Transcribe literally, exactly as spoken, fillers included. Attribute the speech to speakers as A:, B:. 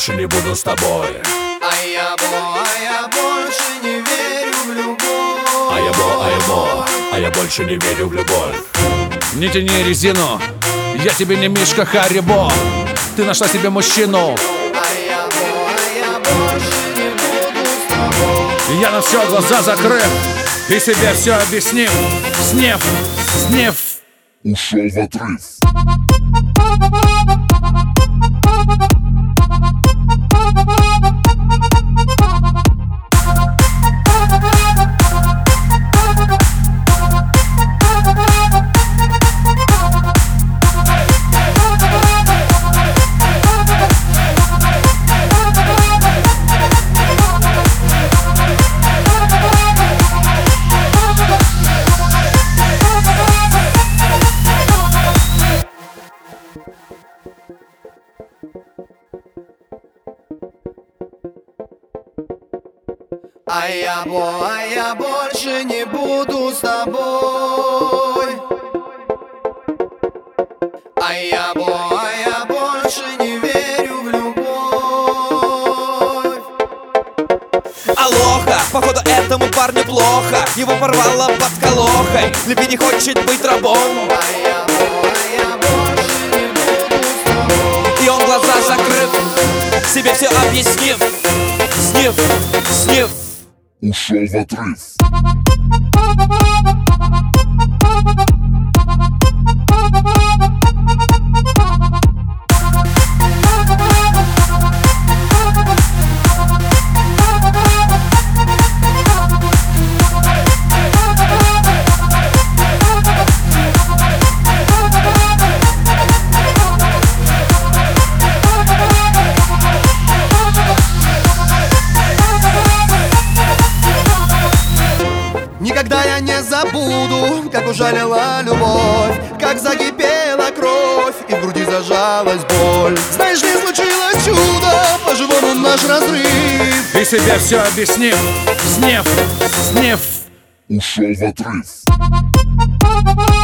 A: больше не буду с тобой.
B: А я бо, а я больше не верю в любовь.
A: А я бо, а я бо, а я больше не верю в любовь.
C: Не тяни резину, я тебе не Мишка Харибо. Ты нашла себе мужчину.
B: А я бо, а я больше не буду с тобой.
C: Я на все глаза закрыв и себе все объяснив. Снев, снев.
D: Ушел в отрыв.
B: А я бо, а я больше не буду с тобой. А я бо, а я больше не верю в любовь.
E: Алоха, походу этому парню плохо. Его порвало под колохой. Любви не хочет быть рабом.
B: А я бо, а я больше не буду с тобой.
E: И он глаза закрыв, себе все объяснив. Снив, снив.
D: Ушел в отрыв.
B: Никогда я не забуду, как ужалила любовь, как закипела кровь и в груди зажалась боль. Знаешь ли, случилось чудо, по-живому наш разрыв.
C: И себе все объяснив. Снев, снев.
D: Ушел в отрыв.